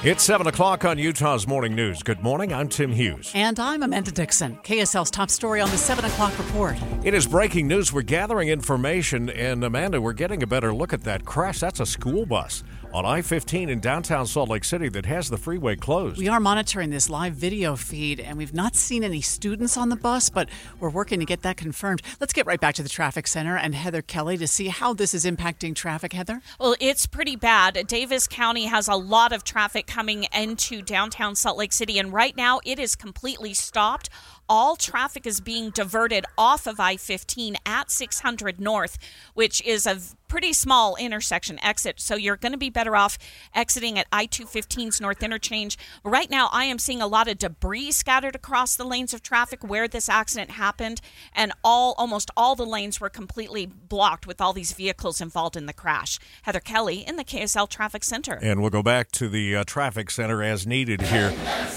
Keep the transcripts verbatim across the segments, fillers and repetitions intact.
It's seven o'clock on Utah's Morning News. Good morning, I'm Tim Hughes. And I'm Amanda Dixon. K S L's top story on the seven o'clock report. It is breaking news. We're gathering information, and Amanda, we're getting a better look at that crash. That's a school bus on I fifteen in downtown Salt Lake City that has the freeway closed. We are monitoring this live video feed, and we've not seen any students on the bus, but we're working to get that confirmed. Let's get right back to the traffic center and Heather Kelly to see how this is impacting traffic. Heather? Well, it's pretty bad. Davis County has a lot of traffic coming into downtown Salt Lake City, and right now it is completely stopped. All traffic is being diverted off of I fifteen at six hundred North, which is a pretty small intersection exit. So you're going to be better off exiting at I two fifteen's North Interchange. Right now, I am seeing a lot of debris scattered across the lanes of traffic where this accident happened, and all almost all the lanes were completely blocked with all these vehicles involved in the crash. Heather Kelly in the K S L Traffic Center. And we'll go back to the uh, traffic center as needed here.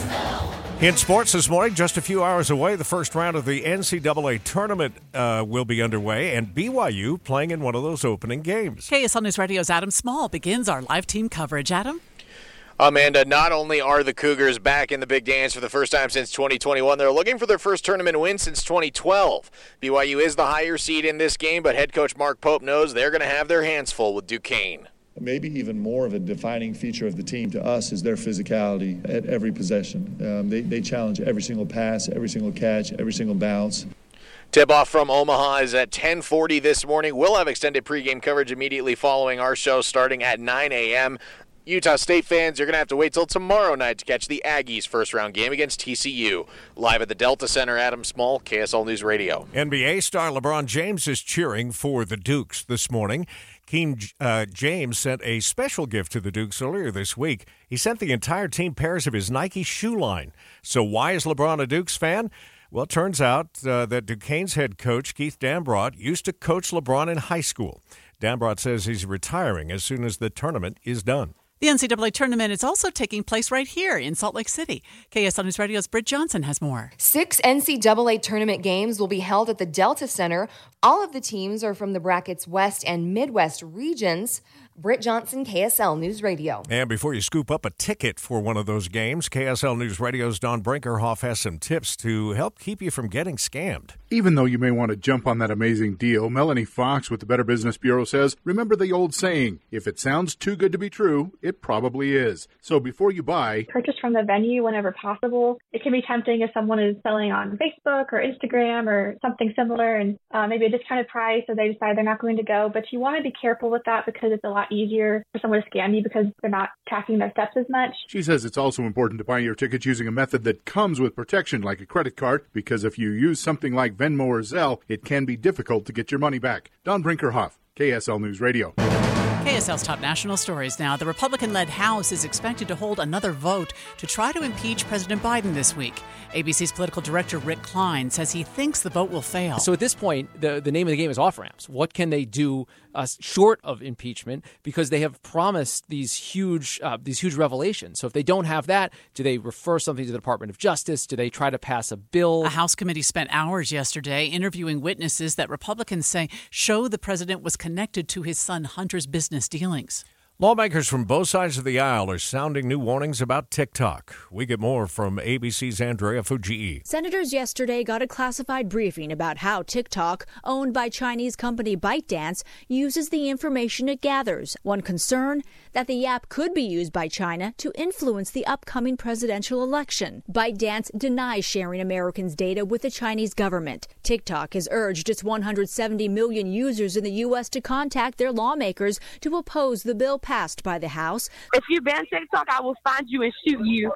In sports this morning, just a few hours away, the first round of the N C double A tournament uh, will be underway, and B Y U playing in one of those opening games. K S L News Radio's Adam Small begins our live team coverage. Adam? Amanda, not only are the Cougars back in the big dance for the first time since twenty twenty-one, they're looking for their first tournament win since twenty twelve. B Y U is the higher seed in this game, but head coach Mark Pope knows they're going to have their hands full with Duquesne. Maybe even more of a defining feature of the team to us is their physicality at every possession. Um, they, they challenge every single pass, every single catch, every single bounce. Tip-off from Omaha is at ten forty this morning. We'll have extended pregame coverage immediately following our show starting at nine a.m. Utah State fans, you're going to have to wait till tomorrow night to catch the Aggies' first-round game against T C U. Live at the Delta Center, Adam Small, K S L News Radio. N B A star LeBron James is cheering for the Dukes this morning. King uh, James sent a special gift to the Dukes earlier this week. He sent the entire team pairs of his Nike shoe line. So why is LeBron a Dukes fan? Well, it turns out uh, that Duquesne's head coach, Keith Dambrot, used to coach LeBron in high school. Dambrot says he's retiring as soon as the tournament is done. The N C double A tournament is also taking place right here in Salt Lake City. K S L News Radio's Britt Johnson has more. Six N C double A tournament games will be held at the Delta Center. All of the teams are from the bracket's West and Midwest regions. Britt Johnson, K S L News Radio. And before you scoop up a ticket for one of those games, K S L News Radio's Don Brinkerhoff has some tips to help keep you from getting scammed. Even though you may want to jump on that amazing deal, Melanie Fox with the Better Business Bureau says, remember the old saying, if it sounds too good to be true, it probably is. So before you buy, purchase from the venue whenever possible. It can be tempting if someone is selling on Facebook or Instagram or something similar and uh, maybe a discounted price, or they decide they're not going to go. But you want to be careful with that because it's a lot easier for someone to scam you because they're not tracking their steps as much. She says it's also important to buy your tickets using a method that comes with protection like a credit card, because if you use something like Venmo or Zelle, it can be difficult to get your money back. Don Brinkerhoff, K S L News Radio. K S L's top national stories now. The Republican-led House is expected to hold another vote to try to impeach President Biden this week. A B C's political director Rick Klein says he thinks the vote will fail. So at this point, the, the name of the game is off-ramps. What can they do uh, short of impeachment? Because they have promised these huge uh, these huge revelations. So if they don't have that, do they refer something to the Department of Justice? Do they try to pass a bill? A House committee spent hours yesterday interviewing witnesses that Republicans say show the president was connected to his son Hunter's business dealings. Lawmakers from both sides of the aisle are sounding new warnings about TikTok. We get more from A B C's Andrea Fujii. Senators yesterday got a classified briefing about how TikTok, owned by Chinese company ByteDance, uses the information it gathers. One concern, that the app could be used by China to influence the upcoming presidential election. ByteDance denies sharing Americans' data with the Chinese government. TikTok has urged its one hundred seventy million users in the U S to contact their lawmakers to oppose the bill passed by the House. If you ban TikTok, I will find you and shoot you.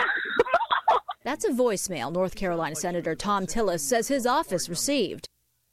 That's a voicemail North Carolina Senator Tom Tillis says his office received.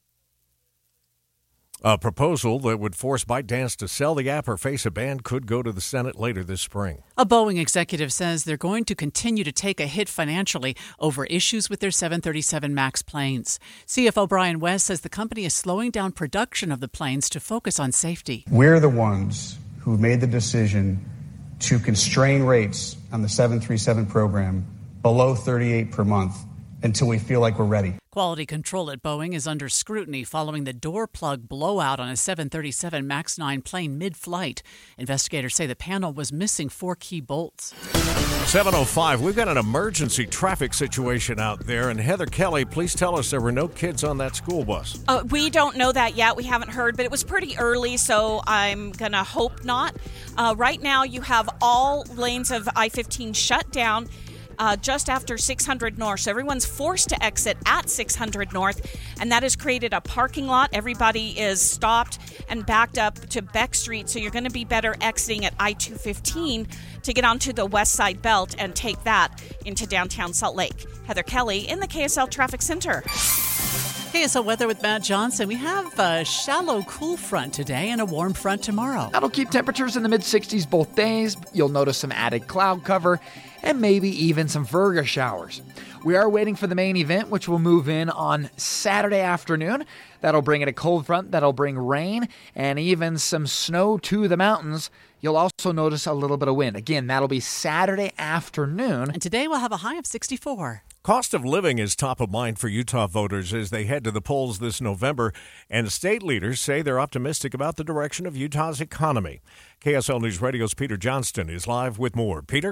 A proposal that would force ByteDance to sell the app or face a ban could go to the Senate later this spring. A Boeing executive says they're going to continue to take a hit financially over issues with their seven thirty-seven MAX planes. C F O Brian West says the company is slowing down production of the planes to focus on safety. We're the ones who made the decision to constrain rates on the seven thirty-seven program below thirty-eight per month until we feel like we're ready. Quality control at Boeing is under scrutiny following the door plug blowout on a seven thirty-seven MAX nine plane mid-flight. Investigators say the panel was missing four key bolts. seven oh five, we've got an emergency traffic situation out there. And Heather Kelly, please tell us there were no kids on that school bus. Uh, we don't know that yet. We haven't heard, but it was pretty early, so I'm going to hope not. Uh, right now, you have all lanes of I fifteen shut down. Uh, just after six hundred North. So everyone's forced to exit at six hundred North, and that has created a parking lot. Everybody is stopped and backed up to Beck Street, so you're going to be better exiting at I two fifteen to get onto the West Side Belt and take that into downtown Salt Lake. Heather Kelly in the K S L Traffic Center. K S L weather with Matt Johnson. We have a shallow cool front today and a warm front tomorrow. That'll keep temperatures in the mid-sixties both days. You'll notice some added cloud cover and maybe even some Virga showers. We are waiting for the main event, which will move in on Saturday afternoon. That'll bring in a cold front, that'll bring rain and even some snow to the mountains. You'll also notice a little bit of wind. Again, that'll be Saturday afternoon. And today we'll have a high of sixty-four. Cost of living is top of mind for Utah voters as they head to the polls this November, and state leaders say they're optimistic about the direction of Utah's economy. K S L News Radio's Peter Johnston is live with more. Peter?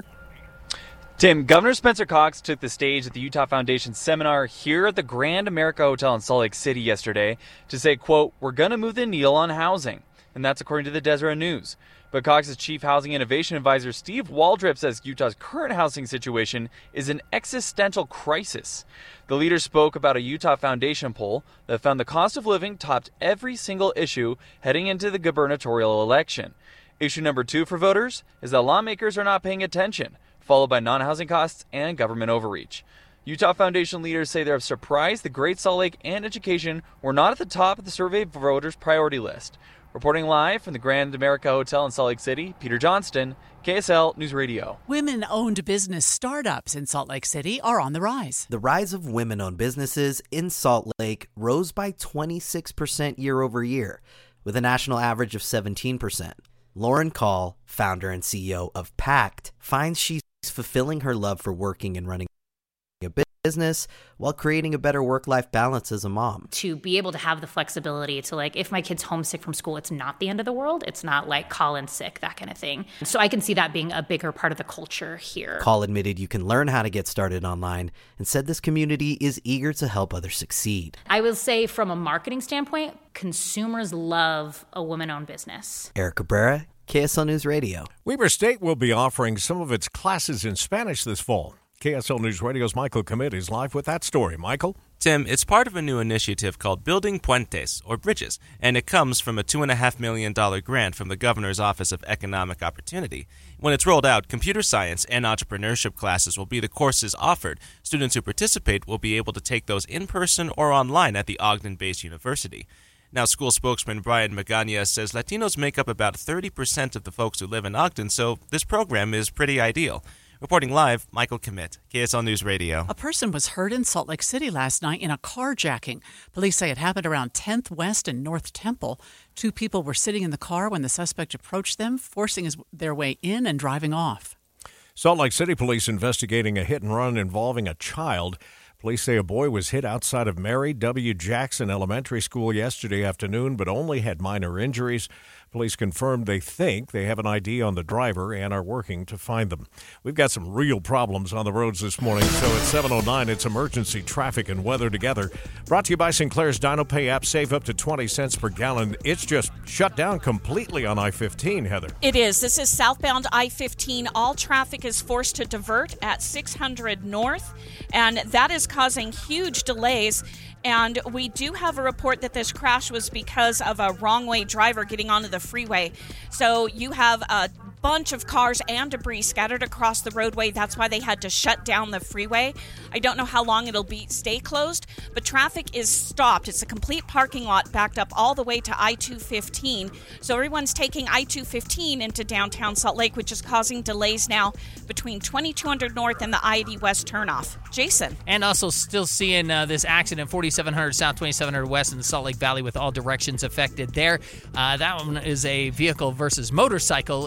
Tim, Governor Spencer Cox took the stage at the Utah Foundation seminar here at the Grand America Hotel in Salt Lake City yesterday to say, quote, "We're going to move the needle on housing." And that's according to the Deseret News. But Cox's Chief Housing Innovation Advisor Steve Waldrip says Utah's current housing situation is an existential crisis. The leader spoke about a Utah Foundation poll that found the cost of living topped every single issue heading into the gubernatorial election. Issue number two for voters is that lawmakers are not paying attention, followed by non-housing costs and government overreach. Utah Foundation leaders say they're surprised the Great Salt Lake and education were not at the top of the survey voters' priority list. Reporting live from the Grand America Hotel in Salt Lake City, Peter Johnston, K S L News Radio. Women-owned business startups in Salt Lake City are on the rise. The rise of women-owned businesses in Salt Lake rose by twenty-six percent year over year, with a national average of seventeen percent. Lauren Call, founder and C E O of Pact, finds she's fulfilling her love for working and running a business while creating a better work-life balance as a mom. To be able to have the flexibility to, like, if my kid's homesick from school, it's not the end of the world. It's not like call in sick, that kind of thing. So I can see that being a bigger part of the culture here. Call admitted you can learn how to get started online and said this community is eager to help others succeed. I will say from a marketing standpoint, consumers love a woman-owned business. Eric Cabrera, K S L News Radio. Weber State will be offering some of its classes in Spanish this fall. K S L News Radio's Michael Commit is live with that story. Michael? Tim, it's part of a new initiative called Building Puentes, or Bridges, and it comes from a two point five million dollars grant from the Governor's Office of Economic Opportunity. When it's rolled out, computer science and entrepreneurship classes will be the courses offered. Students who participate will be able to take those in person or online at the Ogden-based university. Now, school spokesman Brian Magana says Latinos make up about thirty percent of the folks who live in Ogden, so this program is pretty ideal. Reporting live, Michael Commit, K S L News Radio. A person was hurt in Salt Lake City last night in a carjacking. Police say it happened around tenth West and North Temple. Two people were sitting in the car when the suspect approached them, forcing his, their way in and driving off. Salt Lake City police investigating a hit and run involving a child. Police say a boy was hit outside of Mary W. Jackson Elementary School yesterday afternoon, but only had minor injuries. Police confirmed they think they have an I D on the driver and are working to find them. We've got some real problems on the roads this morning, so at seven oh nine, it's emergency traffic and weather together. Brought to you by Sinclair's DinoPay app. Save up to twenty cents per gallon. It's just shut down completely on I fifteen, Heather. It is. This is southbound I fifteen. All traffic is forced to divert at six hundred North, and that is causing huge delays. And we do have a report that this crash was because of a wrong-way driver getting onto the freeway. So you have a bunch of cars and debris scattered across the roadway. That's why they had to shut down the freeway. I don't know how long it'll be stay closed, but traffic is stopped. It's a complete parking lot backed up all the way to I two fifteen. So everyone's taking I two fifteen into downtown Salt Lake, which is causing delays now between twenty-two hundred North and the I eighty West turnoff. Jason. And also still seeing uh, this accident, forty-seven hundred South, twenty-seven hundred West in the Salt Lake Valley with all directions affected there. Uh, that one is a vehicle versus motorcycle in that area.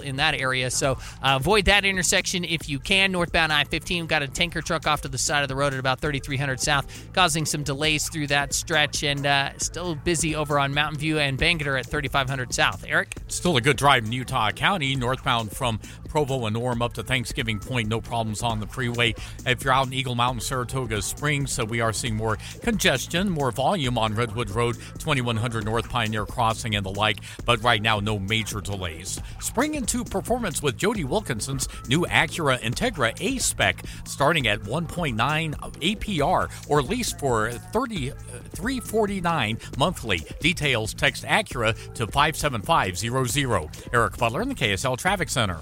area. So uh, avoid that intersection if you can. Northbound I fifteen, got a tanker truck off to the side of the road at about thirty-three hundred South, causing some delays through that stretch, and uh, still busy over on Mountain View and Bangerter at thirty-five hundred South. Eric? Still a good drive in Utah County, northbound from Provo and Orem up to Thanksgiving Point. No problems on the freeway. If you're out in Eagle Mountain, Saratoga Springs, so we are seeing more congestion, more volume on Redwood Road, twenty-one hundred North Pioneer Crossing and the like, but right now no major delays. Spring into performance with Jody Wilkinson's new Acura Integra A-Spec, starting at one point nine A P R, or lease for thirty-three forty-nine monthly. Details, text Acura to five seven five zero zero. Eric Butler in the K S L Traffic Center.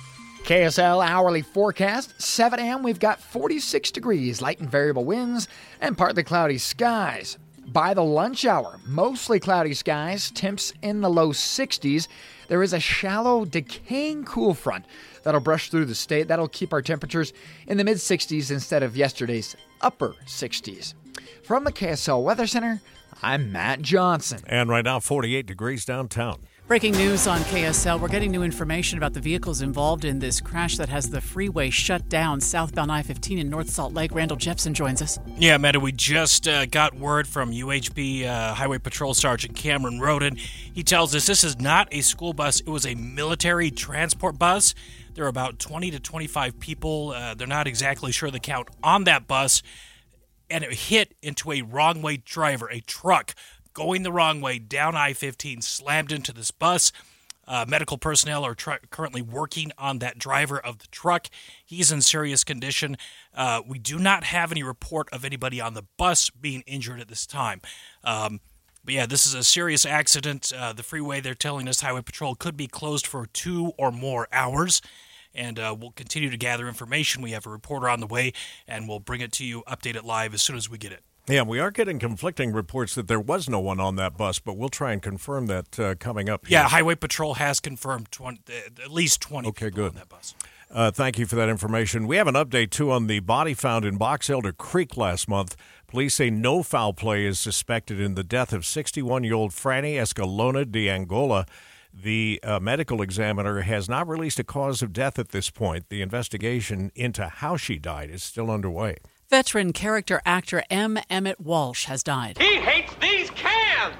K S L hourly forecast, seven a.m. we've got forty-six degrees, light and variable winds, and partly cloudy skies. By the lunch hour, mostly cloudy skies, temps in the low sixties. There is a shallow, decaying cool front that'll brush through the state. That'll keep our temperatures in the mid-sixties instead of yesterday's upper sixties. From the K S L Weather Center, I'm Matt Johnson. And right now, forty-eight degrees downtown. Breaking news on K S L. We're getting new information about the vehicles involved in this crash that has the freeway shut down southbound I fifteen in North Salt Lake. Randall Jepson joins us. Yeah, Matt, we just uh, got word from U H B uh, Highway Patrol Sergeant Cameron Roden. He tells us this is not a school bus. It was a military transport bus. There are about twenty to twenty-five people. Uh, they're not exactly sure the count on that bus. And it hit into a wrong-way driver, a truck, going the wrong way down I fifteen, slammed into this bus. Uh, medical personnel are tr- currently working on that driver of the truck. He's in serious condition. Uh, we do not have any report of anybody on the bus being injured at this time. Um, but yeah, this is a serious accident. Uh, the freeway, they're telling us, Highway Patrol could be closed for two or more hours. And uh, we'll continue to gather information. We have a reporter on the way, and we'll bring it to you, update it live as soon as we get it. Yeah, we are getting conflicting reports that there was no one on that bus, but we'll try and confirm that uh, coming up here. Yeah, Highway Patrol has confirmed twenty, at least twenty okay, people good. on that bus. Uh, thank you for that information. We have an update, too, on the body found in Box Elder Creek last month. Police say no foul play is suspected in the death of sixty-one-year-old Franny Escalona de Angola. The uh, medical examiner has not released a cause of death at this point. The investigation into how she died is still underway. Veteran character actor M. Emmett Walsh has died. He hates these cans!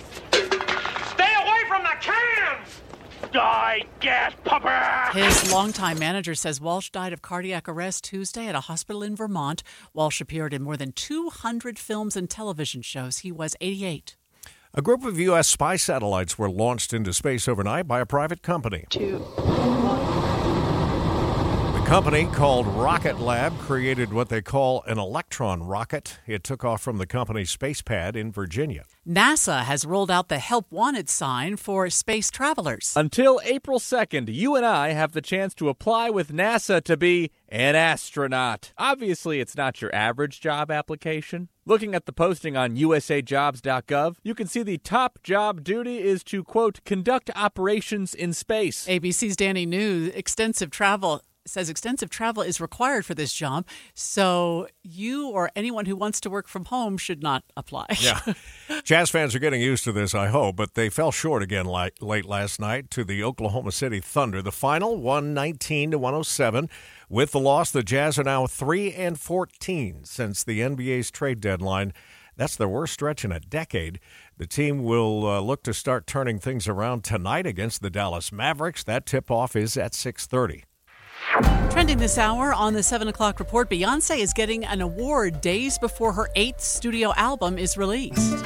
Stay away from the cans! Die, gas pumper! His longtime manager says Walsh died of cardiac arrest Tuesday at a hospital in Vermont. Walsh appeared in more than two hundred films and television shows. He was eighty-eight. A group of U S spy satellites were launched into space overnight by a private company. Two. The company, called Rocket Lab, created what they call an Electron rocket. It took off from the company's space pad in Virginia. NASA has rolled out the Help Wanted sign for space travelers. Until April second, you and I have the chance to apply with NASA to be an astronaut. Obviously, it's not your average job application. Looking at the posting on U S A jobs dot gov, you can see the top job duty is to, quote, conduct operations in space. A B C's Danny New, extensive travel says extensive travel is required for this job, so you or anyone who wants to work from home should not apply. Yeah. Jazz fans are getting used to this, I hope, but they fell short again late, late last night to the Oklahoma City Thunder. The final, one nineteen to one oh seven. With the loss, the Jazz are now three and fourteen since the N B A's trade deadline. That's their worst stretch in a decade. The team will uh, look to start turning things around tonight against the Dallas Mavericks. That tip-off is at six thirty. Trending this hour on the seven o'clock report, Beyonce is getting an award days before her eighth studio album is released.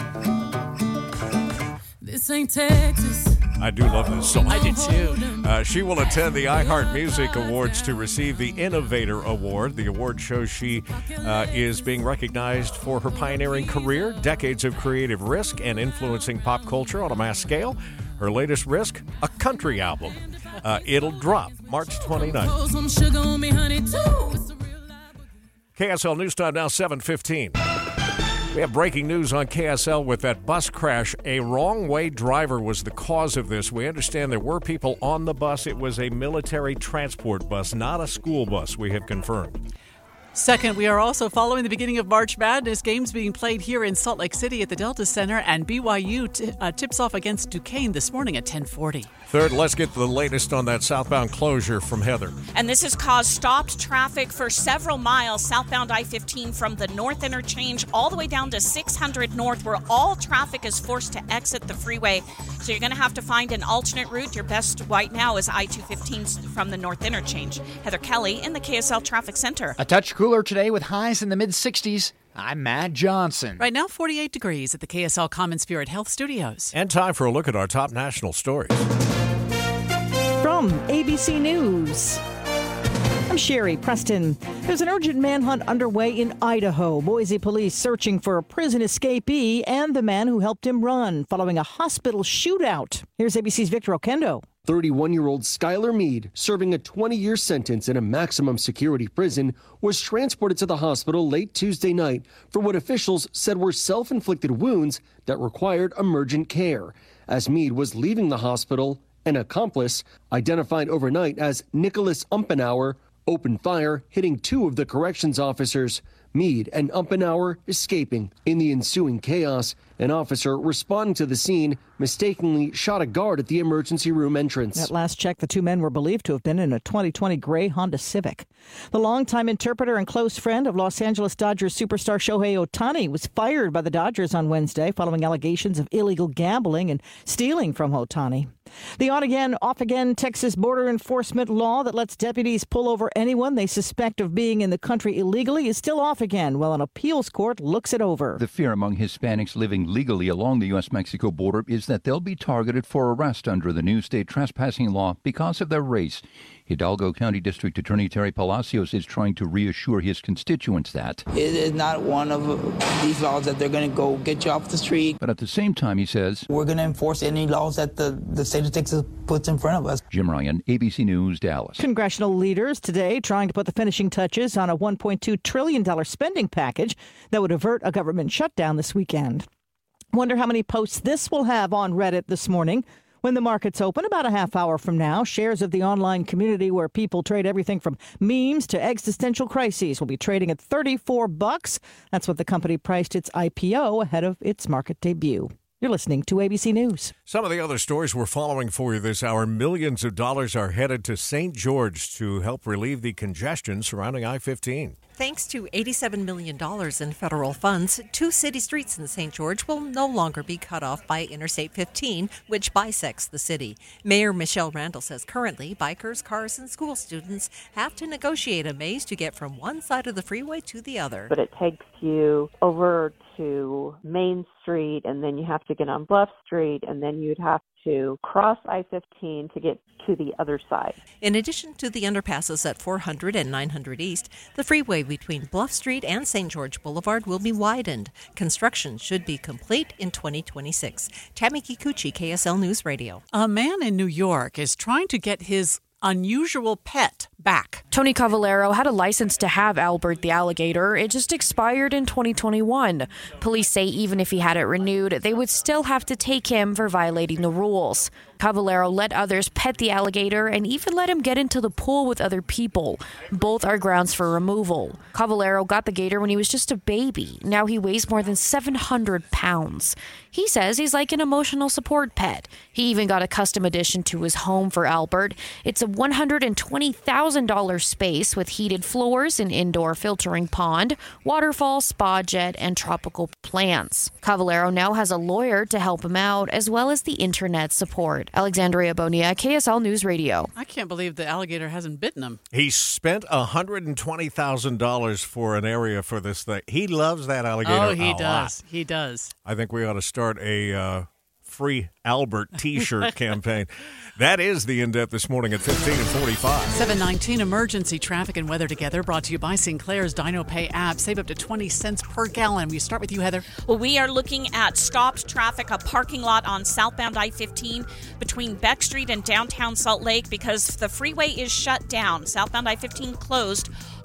This ain't Texas. I do love this song. I did too. Uh, she will attend the iHeart Music Awards to receive the Innovator Award. The award shows she uh, is being recognized for her pioneering career, decades of creative risk, and influencing pop culture on a mass scale. Her latest risk, a country album. Uh, it'll drop March twenty-ninth. K S L News Time now, seven fifteen. We have breaking news on K S L with that bus crash. A wrong-way driver was the cause of this. We understand there were people on the bus. It was a military transport bus, not a school bus, we have confirmed. Second, we are also following the beginning of March Madness. Games being played here in Salt Lake City at the Delta Center, and B Y U t- uh, tips off against Duquesne this morning at ten forty. Third, let's get the latest on that southbound closure from Heather. And this has caused stopped traffic for several miles southbound I fifteen from the North Interchange all the way down to six hundred North, where all traffic is forced to exit the freeway. So you're going to have to find an alternate route. Your best right now is I two fifteen from the North Interchange. Heather Kelly in the K S L Traffic Center. A touch cooler today with highs in the mid sixties. I'm Matt Johnson. Right now, forty-eight degrees at the K S L Common Spirit Health Studios. And time for a look at our top national stories. From A B C News, I'm Sherry Preston. There's an urgent manhunt underway in Idaho. Boise police searching for a prison escapee and the man who helped him run following a hospital shootout. Here's A B C's Victor Okendo. thirty-one-year-old Skylar Mead, serving a twenty-year sentence in a maximum security prison, was transported to the hospital late Tuesday night for what officials said were self-inflicted wounds that required emergent care. As Mead was leaving the hospital, an accomplice, identified overnight as Nicholas Umpenauer, opened fire, hitting two of the corrections officers. Mead and Umpenauer escaping. In the ensuing chaos, an officer responding to the scene mistakenly shot a guard at the emergency room entrance. At last check, the two men were believed to have been in a twenty twenty gray Honda Civic. The longtime interpreter and close friend of Los Angeles Dodgers superstar Shohei Ohtani was fired by the Dodgers on Wednesday following allegations of illegal gambling and stealing from Ohtani. The on-again, off-again Texas border enforcement law that lets deputies pull over anyone they suspect of being in the country illegally is still off again while an appeals court looks it over. The fear among Hispanics living legally along the U S Mexico border is that they'll be targeted for arrest under the new state trespassing law because of their race. Hidalgo County District Attorney Terry Palacios is trying to reassure his constituents that it is not one of these laws that they're going to go get you off the street. But at the same time, he says, we're going to enforce any laws that the, the state of Texas puts in front of us. Jim Ryan, A B C News, Dallas. Congressional leaders today trying to put the finishing touches on a one point two trillion dollars spending package that would avert a government shutdown this weekend. Wonder how many posts this will have on Reddit this morning. When the markets open about a half hour from now, shares of the online community where people trade everything from memes to existential crises will be trading at thirty-four bucks. That's what the company priced its I P O ahead of its market debut. You're listening to A B C News. Some of the other stories we're following for you this hour. Millions of dollars are headed to Saint George to help relieve the congestion surrounding I fifteen. Thanks to eighty-seven million dollars in federal funds, two city streets in Saint George will no longer be cut off by Interstate fifteen, which bisects the city. Mayor Michelle Randall says currently bikers, cars, and school students have to negotiate a maze to get from one side of the freeway to the other. But it takes you over to Main Street, and then you have to get on Bluff Street, and then you'd have to cross I fifteen to get to the other side. In addition to the underpasses at four hundred and nine hundred East, the freeway between Bluff Street and Saint George Boulevard will be widened. Construction should be complete in twenty twenty-six. Tammy Kikuchi, K S L News Radio. A man in New York is trying to get his unusual pet back. Tony Cavallero had a license to have Albert the alligator. It just expired in twenty twenty-one. Police say even if he had it renewed, they would still have to take him for violating the rules. Cavallero let others pet the alligator and even let him get into the pool with other people. Both are grounds for removal. Cavallero got the gator when he was just a baby. Now he weighs more than seven hundred pounds. He says he's like an emotional support pet. He even got a custom addition to his home for Albert. It's a one hundred twenty thousand dollars space with heated floors, an indoor filtering pond, waterfall, spa jet, and tropical plants. Cavallero now has a lawyer to help him out, as well as the internet support. Alexandria Bonilla, K S L News Radio. I can't believe the alligator hasn't bitten him. He spent one hundred twenty thousand dollars for an area for this thing. He loves that alligator Oh, he a does. lot. He does. I think we ought to start a uh, free Albert T-shirt campaign. That is the In-Depth this morning at fifteen and forty-five. seven nineteen emergency traffic and weather together brought to you by Sinclair's DinoPay app. Save up to twenty cents per gallon. We start with you, Heather. Well, we are looking at stopped traffic, a parking lot on southbound I fifteen between Beck Street and downtown Salt Lake because the freeway is shut down. Southbound I fifteen closed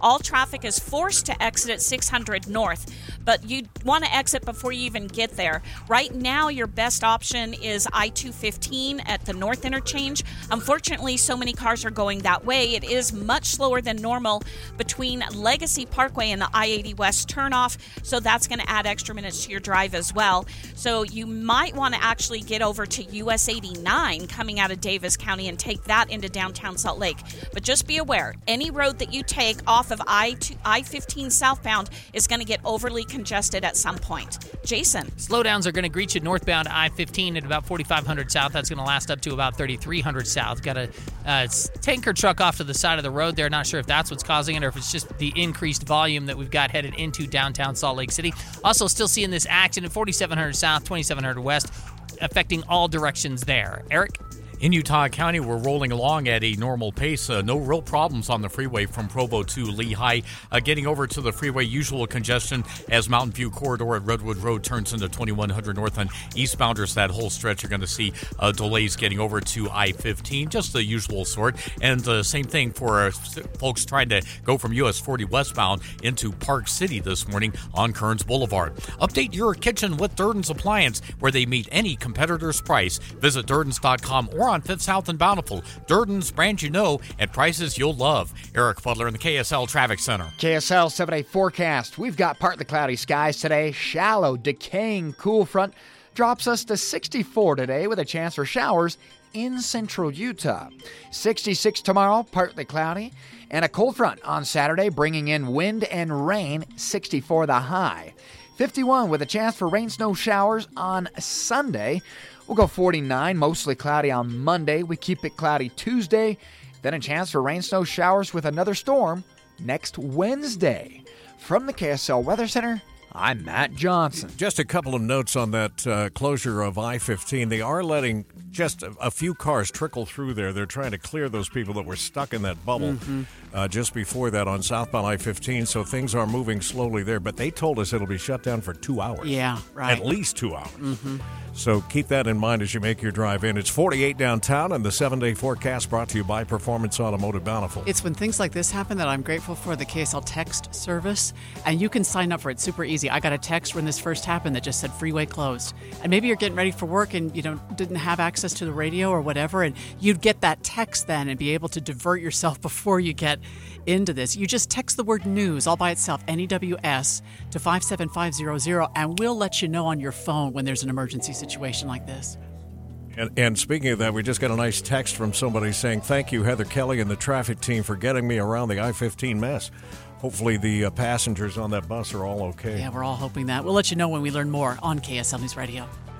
all traffic is forced to exit at six hundred North, but you want to exit before you even get there. Right now, your best option is I two fifteen at the North Interchange. Unfortunately, so many cars are going that way. It is much slower than normal between Legacy Parkway and the I eighty West turnoff, so that's going to add extra minutes to your drive as well. So you might want to actually get over to U S eighty-nine coming out of Davis County and take that into downtown Salt Lake. But just be aware, any road that you take off of I fifteen southbound is going to get overly congested at some point. Jason. Slowdowns are going to greet you northbound I fifteen at about forty-five hundred south. That's going to last up to about thirty-three hundred south. Got a uh, tanker truck off to the side of the road there. Not sure if that's what's causing it or if it's just the increased volume that we've got headed into downtown Salt Lake City. Also still seeing this action at forty-seven hundred south, twenty-seven hundred west, affecting all directions there. Eric? In Utah County, we're rolling along at a normal pace. Uh, no real problems on the freeway from Provo to Lehigh. Uh, getting over to the freeway, usual congestion as Mountain View Corridor at Redwood Road turns into twenty-one hundred north on eastbounders. That whole stretch, you're going to see uh, delays getting over to I fifteen, just the usual sort. And the uh, same thing for uh, folks trying to go from U S forty westbound into Park City this morning on Kearns Boulevard. Update your kitchen with Durden's Appliance, where they meet any competitor's price. Visit Durdens dot com or on Fifth South and Bountiful. Durden's, brand you know, at prices you'll love. Eric Butler in the K S L Traffic Center. K S L seven-day forecast. We've got partly cloudy skies today. Shallow, decaying cool front drops us to sixty-four today with a chance for showers in central Utah. sixty-six tomorrow, partly cloudy. And a cold front on Saturday, bringing in wind and rain, sixty-four the high. fifty-one with a chance for rain, snow showers on Sunday. We'll go forty-nine, mostly cloudy on Monday. We keep it cloudy Tuesday. Then a chance for rain, snow showers with another storm next Wednesday. From the K S L Weather Center, I'm Matt Johnson. Just a couple of notes on that uh, closure of I fifteen. They are letting just a, a few cars trickle through there. They're trying to clear those people that were stuck in that bubble mm-hmm. uh, just before that on southbound I fifteen. So things are moving slowly there. But they told us it'll be shut down for two hours. Yeah, right. At least two hours. Mm-hmm. So keep that in mind as you make your drive in. It's forty-eight downtown, and the seven-day forecast brought to you by Performance Automotive Bountiful. It's when things like this happen that I'm grateful for the K S L text service, and you can sign up for it super easy. I got a text when this first happened that just said freeway closed. And maybe you're getting ready for work and you know didn't have access to the radio or whatever, and you'd get that text then and be able to divert yourself before you get into this. You just text the word news all by itself, N E W S, to five seven five zero zero, and we'll let you know on your phone when there's an emergency situation like this. And, and speaking of that, we just got a nice text from somebody saying, thank you, Heather Kelly and the traffic team, for getting me around the I fifteen mess. Hopefully the uh, passengers on that bus are all okay. Yeah, we're all hoping that. We'll let you know when we learn more on K S L News Radio.